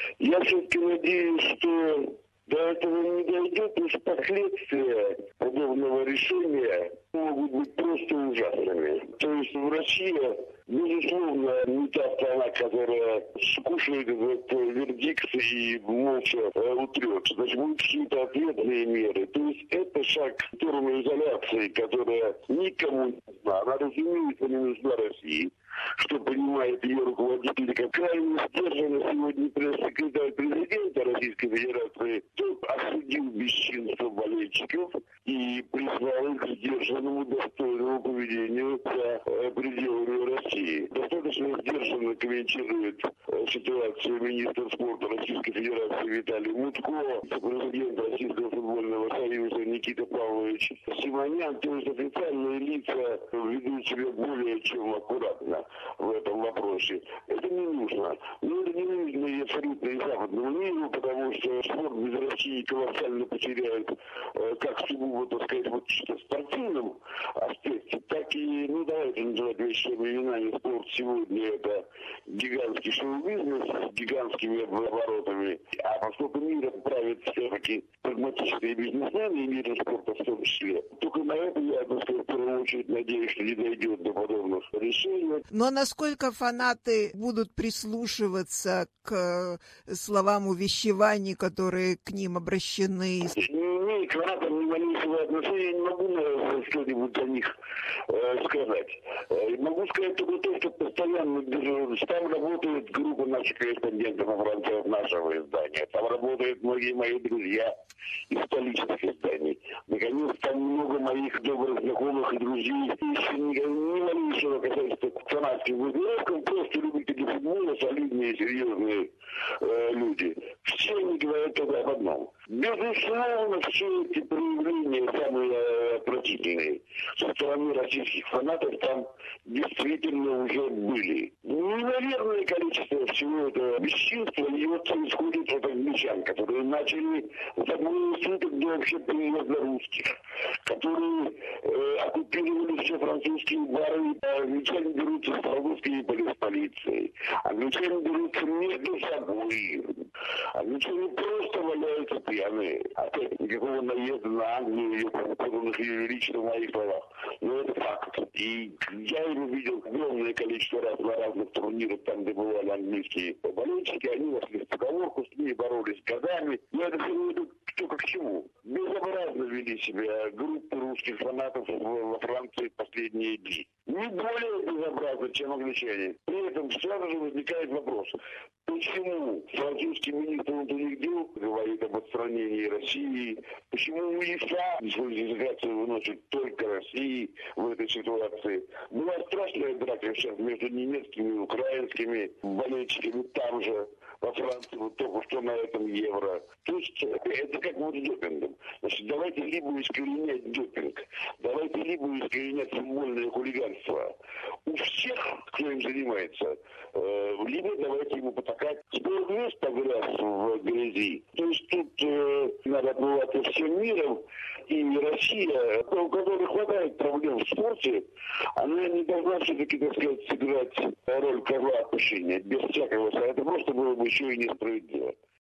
Я все-таки надеюсь, что до этого не дойдет, потому что последствия подобного решения могут быть просто ужасными. То есть Россия, безусловно, не та страна, которая скушает этот вердикт и молча утрет. Значит, будут какие-то ответные меры. То есть это шаг в сторону изоляции, которая никому не нужна. Она, разумеется, не нужна России, что понимает ее руководители, как крайне сдержанно сегодня пресс-секретарь президента Российской Федерации осудил бесчинство болельщиков и призвал их к сдержанному, достойному поведению за пределами России. Достаточно сдержанно комментирует ситуацию министр спорта Российской Федерации Виталий Мутко, президент Российского футбольного союза Никита Павлович Симонян. То есть официальные лица ведут себя более чем аккуратно в этом вопросе. Это не нужно. Но это не нужно и абсолютно и западному миру, потому что спорт без России колоссально потеряет как сугубо, так сказать, вот чисто спортивном аспекте, так и, ну давайте называть вещами именами, спорт сегодня это гигантский шоу-бизнес с гигантскими оборотами, а поскольку миром правят все-таки прагматичные бизнесмены и миром спорта в том числе, только на это я, так сказать, в первую очередь надеюсь, что не дойдет до подобных решений. Но насколько фанаты будут прислушиваться к словам увещеваний, которые к ним обращены? Не, к фанатам ни малейшего отношения я не могу что-нибудь о них сказать. Могу сказать только то, что постоянно там работает группа наших корреспондентов во Франции нашего издания. Там работают многие мои друзья из столичных изданий. Наконец, там много моих добрых знакомых и друзей. Еще ни малейшего касается к фанатским группировкам, просто любители футбола, солидные, серьезные люди. Все они говорят только об одном. Безусловно, все эти проявления самые отвратительные со стороны российских фанатов там действительно уже были. Невероятное количество всего этого бесчинства и вот происходит от англичан, которые начали забыть суток до вообще приезда русских, которые оккупировали все французские бары, англичане берутся с французской полицией, англичане берутся между собой, англичане просто валяются пьяные. Опять никакого наезда на Англию, ее подданных лично в моих словах. Но это факт. И я его видел огромное количество раз на разных турнирах, там, где бывали английские болельщики, они вошли в договорку, с ними боролись годами. Но это все идут только к чему. Безобразно вели себя группы русских фанатов во Франции последние дни. Не более безобразно, чем англичане. При этом сразу же возникает вопрос, почему французский министр внутренних дел говорит об отстранении России, почему УЕФА дисквалификацию выносит только России в этой ситуации. Была страшная драка сейчас между немецкими и украинскими болельщиками там же, во Франции, вот только что на этом Евро. То есть это как вот с допингом. Значит, давайте либо искоренять допинг, давайте либо искоренять футбольное хулиганство у всех, кто им занимается, либо давайте ему потакать. Спорт весь погряз в грязи. То есть тут надо отбываться всем миром, и Россия, у которой хватает проблем в спорте, она не должна все-таки, так сказать, сыграть роль козла отпущения без всякого. Это просто было бы еще и несправедливо.